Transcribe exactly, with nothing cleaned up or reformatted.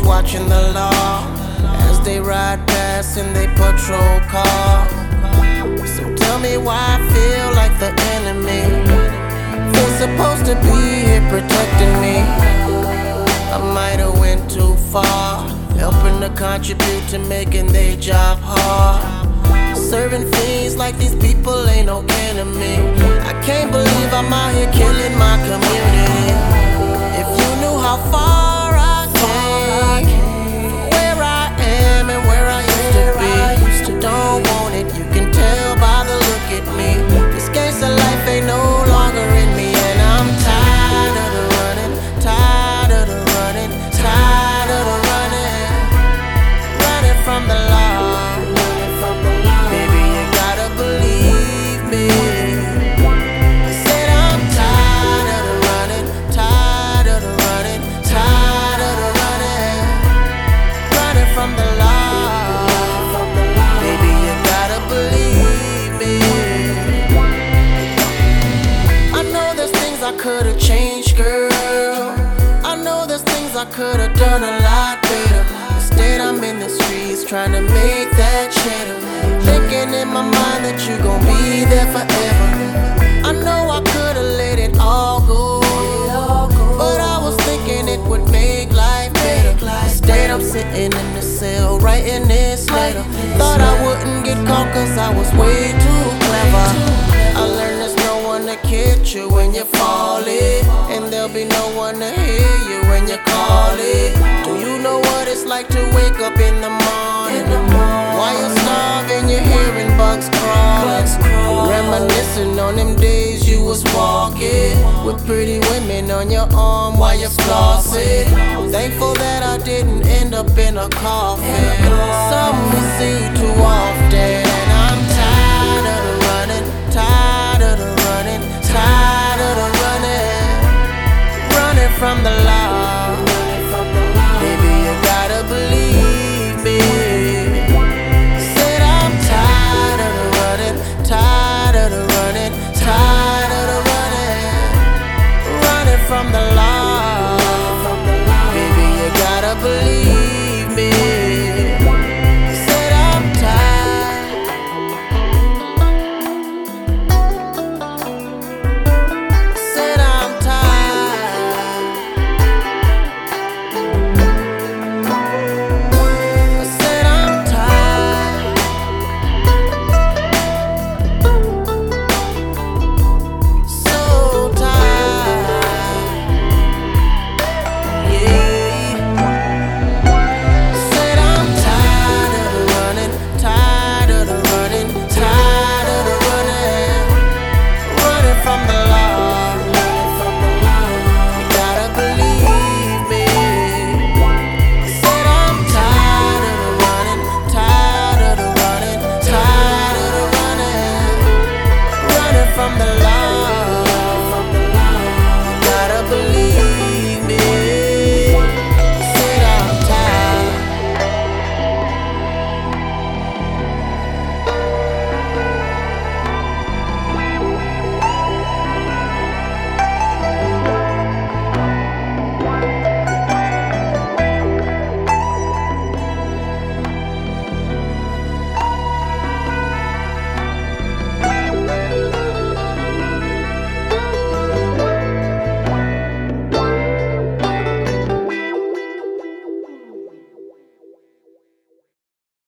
watching the law as they ride past in they patrol car. So tell me why I feel like the enemy. They're supposed to be here protecting me. I might have went too far, helping to contribute to making their job hard. Serving fiends like these people ain't no enemy. I can't believe I'm out here killing my community. If you knew how far I came, from where I am and where I used to be, don't want it, you can tell by the look at me. This gangsta life ain't no longer in me, and I'm tired of the running, tired of the running, tired of the running, running from the law. Baby, you gotta believe me. I said I'm tired of the running, tired of the running, tired of the running, running from the law. Baby, you gotta believe me. I know there's things I could've changed, girl. I know there's things I could've done a lot better. Instead, I'm in the streets trying to make that cheddar, thinking in my mind that you gon' be there forever. I know I could've let it all go, but I was thinking it would make life better. Instead, I'm sitting in the cell writing this letter. Thought I wouldn't get caught cause I was way too clever. I learned there's no one to catch you when you fall in, and there'll be no one to hear you when you call it. Do you know what it's like to wake up in the morning while you're starving, you're hearing bugs crawling, reminiscing on them days you was walking with pretty women on your arm while you're flossing. Thankful that I didn't end up in a coffin. Some